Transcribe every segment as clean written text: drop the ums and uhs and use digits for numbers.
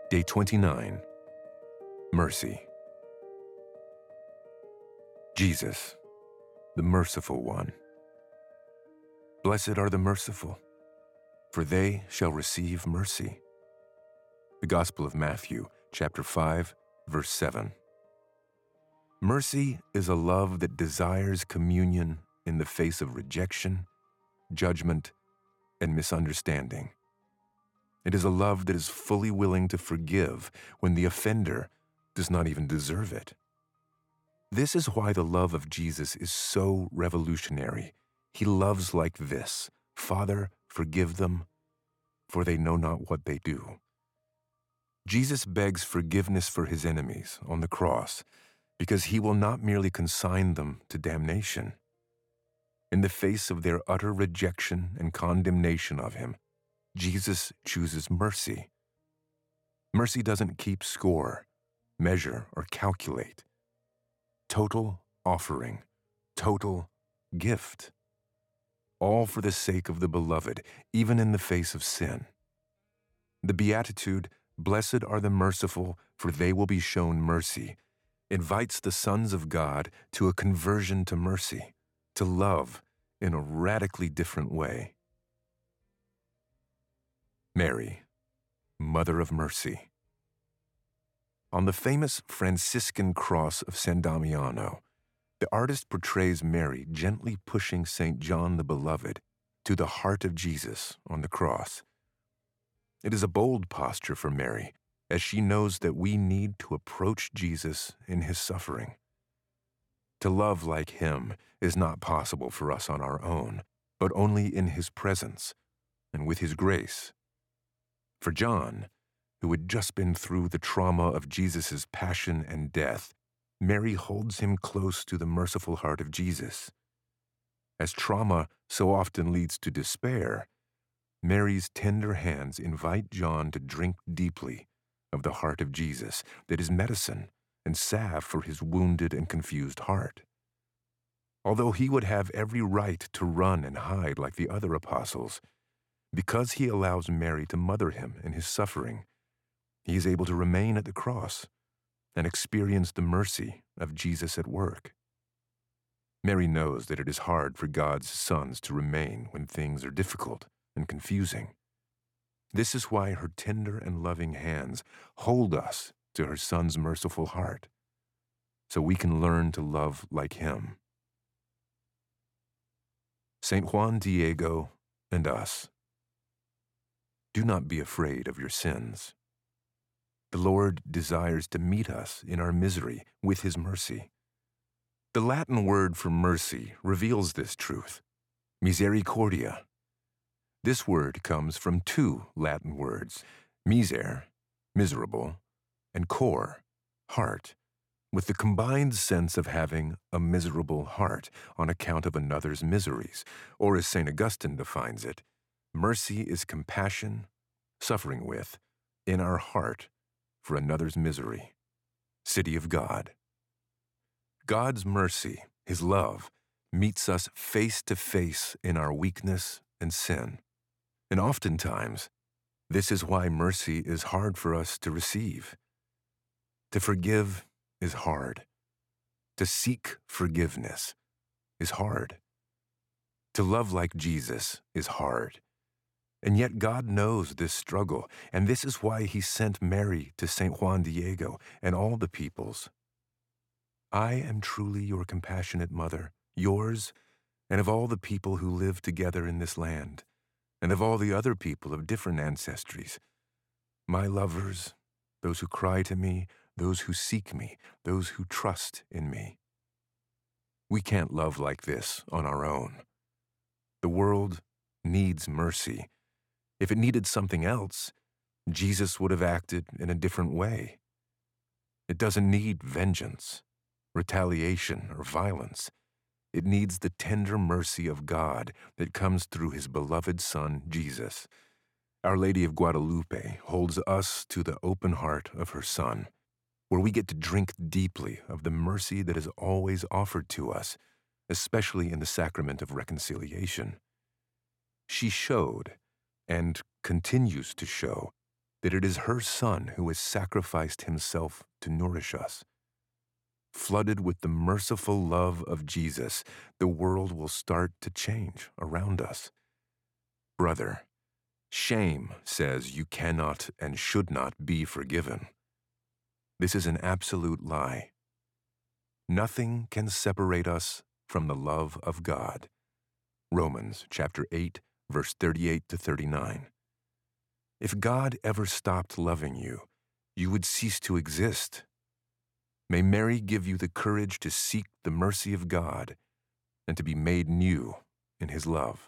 Day 29. Mercy. Jesus, the merciful one. Blessed are the merciful, for they shall receive mercy. The Gospel of Matthew, chapter 5, verse 7. Mercy is a love that desires communion in the face of rejection, judgment, and misunderstanding. It is a love that is fully willing to forgive when the offender does not even deserve it. This is why the love of Jesus is so revolutionary. He loves like this: Father, forgive them, for they know not what they do. Jesus begs forgiveness for his enemies on the cross because he will not merely consign them to damnation. In the face of their utter rejection and condemnation of him, Jesus chooses mercy. Mercy doesn't keep score, measure, or calculate. Total offering, total gift. All for the sake of the beloved, even in the face of sin. The beatitude, "Blessed are the merciful, for they will be shown mercy," invites the sons of God to a conversion to mercy, to love in a radically different way. Mary, Mother of Mercy. On the famous Franciscan cross of San Damiano, the artist portrays Mary gently pushing St. John the Beloved to the heart of Jesus on the cross. It is a bold posture for Mary, as she knows that we need to approach Jesus in his suffering. To love like him is not possible for us on our own, but only in his presence and with his grace. For John, who had just been through the trauma of Jesus' passion and death, Mary holds him close to the merciful heart of Jesus. As trauma so often leads to despair, Mary's tender hands invite John to drink deeply of the heart of Jesus that is medicine and salve for his wounded and confused heart. Although he would have every right to run and hide like the other apostles, because he allows Mary to mother him in his suffering, he is able to remain at the cross and experience the mercy of Jesus at work. Mary knows that it is hard for God's sons to remain when things are difficult and confusing. This is why her tender and loving hands hold us to her Son's merciful heart, so we can learn to love like him. St. Juan Diego and us. Do not be afraid of your sins. The Lord desires to meet us in our misery with his mercy. The Latin word for mercy reveals this truth: misericordia. This word comes from two Latin words, miser, miserable, and cor, heart, with the combined sense of having a miserable heart on account of another's miseries, or as St. Augustine defines it, mercy is compassion, suffering with, in our heart, for another's misery. City of God. God's mercy, his love, meets us face to face in our weakness and sin. And oftentimes, this is why mercy is hard for us to receive. To forgive is hard. To seek forgiveness is hard. To love like Jesus is hard. And yet God knows this struggle, and this is why he sent Mary to St. Juan Diego and all the peoples. I am truly your compassionate mother, yours, and of all the people who live together in this land, and of all the other people of different ancestries. My lovers, those who cry to me, those who seek me, those who trust in me. We can't love like this on our own. The world needs mercy. If it needed something else, Jesus would have acted in a different way. It doesn't need vengeance, retaliation, or violence. It needs the tender mercy of God that comes through his beloved Son, Jesus. Our Lady of Guadalupe holds us to the open heart of her Son, where we get to drink deeply of the mercy that is always offered to us, especially in the sacrament of reconciliation. She showed, and continues to show, that it is her Son who has sacrificed himself to nourish us. Flooded with the merciful love of Jesus, the world will start to change around us. Brother, shame says you cannot and should not be forgiven. This is an absolute lie. Nothing can separate us from the love of God. Romans chapter 8, verse 38 to 39. If God ever stopped loving you, you would cease to exist. May Mary give you the courage to seek the mercy of God and to be made new in His love.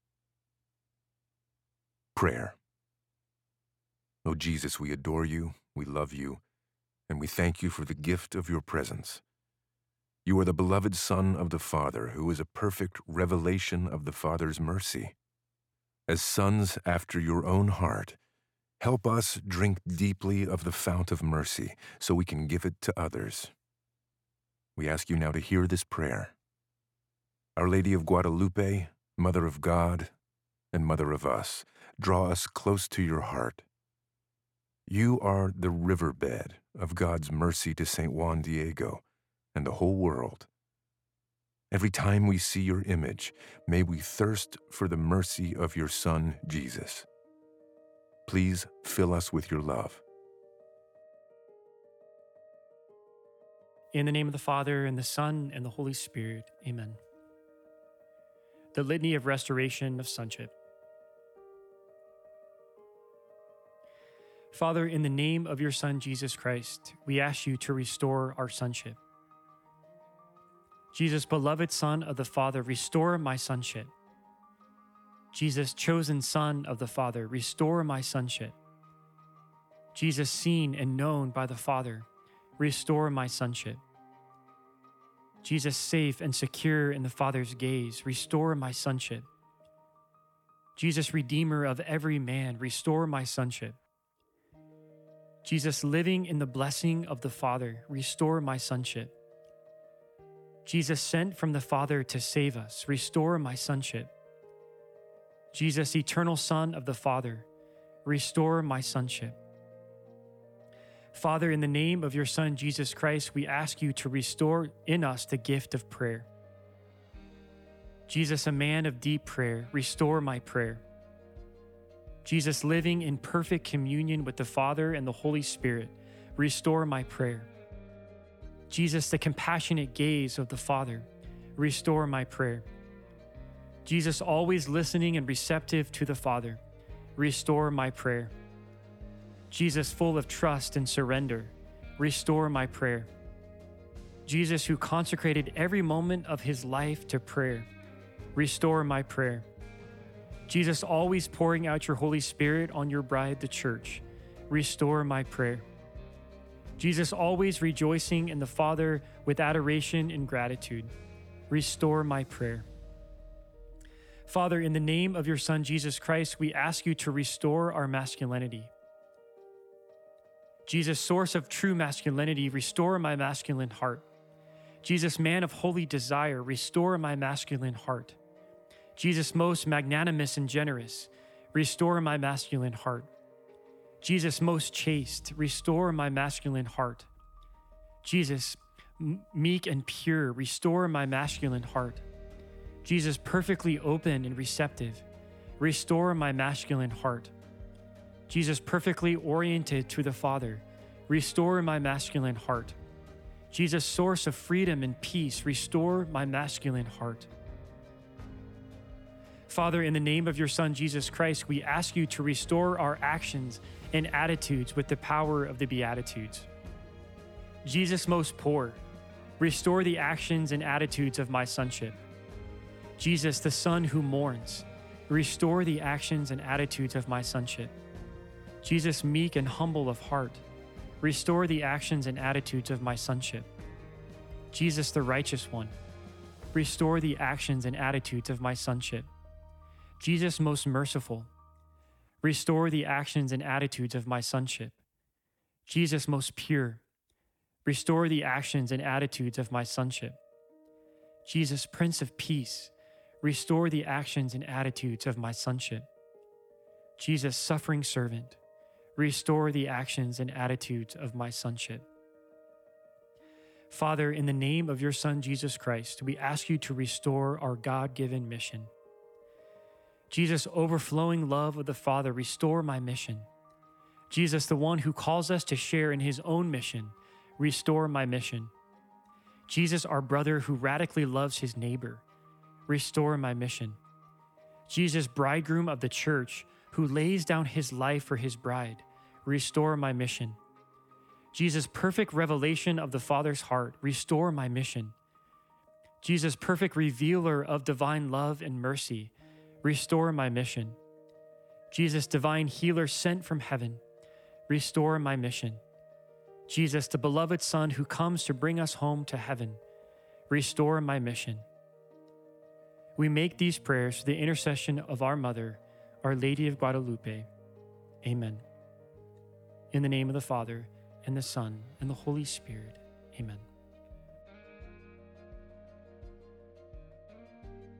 Prayer. O Jesus, we adore you, we love you, and we thank you for the gift of your presence. You are the beloved Son of the Father, who is a perfect revelation of the Father's mercy. As sons after your own heart, help us drink deeply of the fount of mercy so we can give it to others. We ask you now to hear this prayer. Our Lady of Guadalupe, Mother of God and Mother of us, draw us close to your heart. You are the riverbed of God's mercy to St. Juan Diego and the whole world. Every time we see your image, may we thirst for the mercy of your Son, Jesus. Please fill us with your love. In the name of the Father, and the Son, and the Holy Spirit. Amen. The Litany of Restoration of Sonship. Father, in the name of your Son, Jesus Christ, we ask you to restore our sonship. Jesus, beloved Son of the Father, restore my sonship. Jesus, chosen Son of the Father, restore my sonship. Jesus, seen and known by the Father, restore my sonship. Jesus, safe and secure in the Father's gaze, restore my sonship. Jesus, Redeemer of every man, restore my sonship. Jesus, living in the blessing of the Father, restore my sonship. Jesus, sent from the Father to save us, restore my sonship. Jesus, eternal Son of the Father, restore my sonship. Father, in the name of your Son, Jesus Christ, we ask you to restore in us the gift of prayer. Jesus, a man of deep prayer, restore my prayer. Jesus, living in perfect communion with the Father and the Holy Spirit, restore my prayer. Jesus, the compassionate gaze of the Father, restore my prayer. Jesus, always listening and receptive to the Father, restore my prayer. Jesus, full of trust and surrender, restore my prayer. Jesus, who consecrated every moment of his life to prayer, restore my prayer. Jesus, always pouring out your Holy Spirit on your bride, the church, restore my prayer. Jesus, always rejoicing in the Father with adoration and gratitude, restore my prayer. Father, in the name of your Son, Jesus Christ, we ask you to restore our masculinity. Jesus, source of true masculinity, restore my masculine heart. Jesus, man of holy desire, restore my masculine heart. Jesus, most magnanimous and generous, restore my masculine heart. Jesus, most chaste, restore my masculine heart. Jesus, meek and pure, restore my masculine heart. Jesus, perfectly open and receptive, restore my masculine heart. Jesus, perfectly oriented to the Father, restore my masculine heart. Jesus, source of freedom and peace, restore my masculine heart. Father, in the name of your Son, Jesus Christ, we ask you to restore our actions and attitudes with the power of the Beatitudes. Jesus, most poor, restore the actions and attitudes of my sonship. Jesus, the Son who mourns, restore the actions and attitudes of my sonship. Jesus, meek and humble of heart, restore the actions and attitudes of my sonship. Jesus, the righteous one, restore the actions and attitudes of my sonship. Jesus, most merciful, restore the actions and attitudes of my sonship. Jesus, most pure, restore the actions and attitudes of my sonship. Jesus, Prince of Peace, restore the actions and attitudes of my sonship. Jesus, suffering servant, restore the actions and attitudes of my sonship. Father, in the name of your Son, Jesus Christ, we ask you to restore our God-given mission. Jesus, overflowing love of the Father, restore my mission. Jesus, the one who calls us to share in his own mission, restore my mission. Jesus, our brother who radically loves his neighbor, restore my mission. Jesus, bridegroom of the church, who lays down his life for his bride, restore my mission. Jesus, perfect revelation of the Father's heart, restore my mission. Jesus, perfect revealer of divine love and mercy, restore my mission. Jesus, divine healer sent from heaven, restore my mission. Jesus, the beloved Son who comes to bring us home to heaven, restore my mission. We make these prayers through the intercession of our Mother, Our Lady of Guadalupe. Amen. In the name of the Father, and the Son, and the Holy Spirit. Amen.